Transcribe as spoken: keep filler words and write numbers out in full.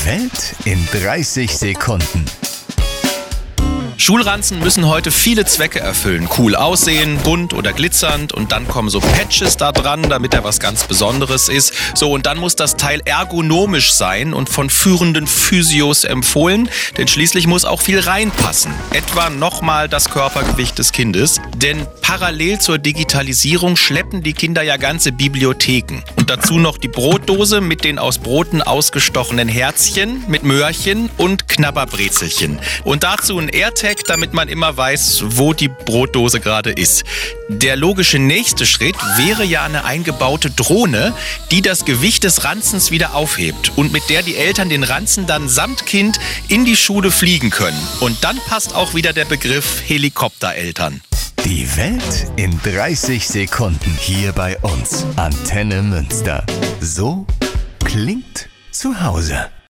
Die Welt in dreißig Sekunden. Schulranzen müssen heute viele Zwecke erfüllen. Cool aussehen, bunt oder glitzernd, und dann kommen so Patches da dran, damit er was ganz Besonderes ist. So, und dann muss das Teil ergonomisch sein und von führenden Physios empfohlen, denn schließlich muss auch viel reinpassen. Etwa nochmal das Körpergewicht des Kindes. Denn parallel zur Digitalisierung schleppen die Kinder ja ganze Bibliotheken. Und dazu noch die Brotdose mit den aus Broten ausgestochenen Herzchen, mit Möhrchen und Knabberbrezelchen. Und dazu ein AirTag, damit man immer weiß, wo die Brotdose gerade ist. Der logische nächste Schritt wäre ja eine eingebaute Drohne, die das Gewicht des Ranzens wieder aufhebt und mit der die Eltern den Ranzen dann samt Kind in die Schule fliegen können. Und dann passt auch wieder der Begriff Helikoptereltern. Die Welt in dreißig Sekunden hier bei uns. Antenne Münster. So klingt zu Hause.